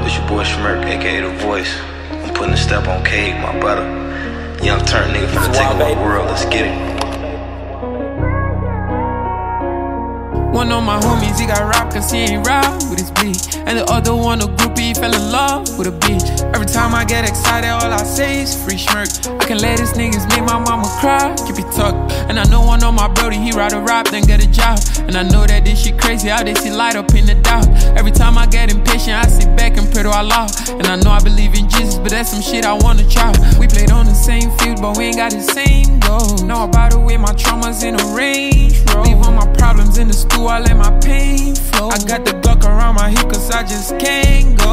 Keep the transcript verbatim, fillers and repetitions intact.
It's your boy Schmirk, aka The Voice. I'm putting a step on Cade, my brother. Young turn nigga finna take over the world, let's get it. One of my homies, he got robbed cause he ain't ride with his beat. And the other one, a groupie, fell in love with a beat. Every time I get excited, all I say is free Schmirk. I can let these niggas make my mama cry, keep it tucked. And I know one of my brody, he ride a rap, then get a job. And I know that this shit crazy, how they see light up in the dark. Every time I get impatient, I sit back and pray to Allah. And I know I believe in Jesus, but that's some shit I wanna try. We played on the same field, but we ain't got the same goal. Know about the way my traumas in a range road. Leave all my problems in the stool, I let my pain flow. I got the Glock around my hip cause I just can't go.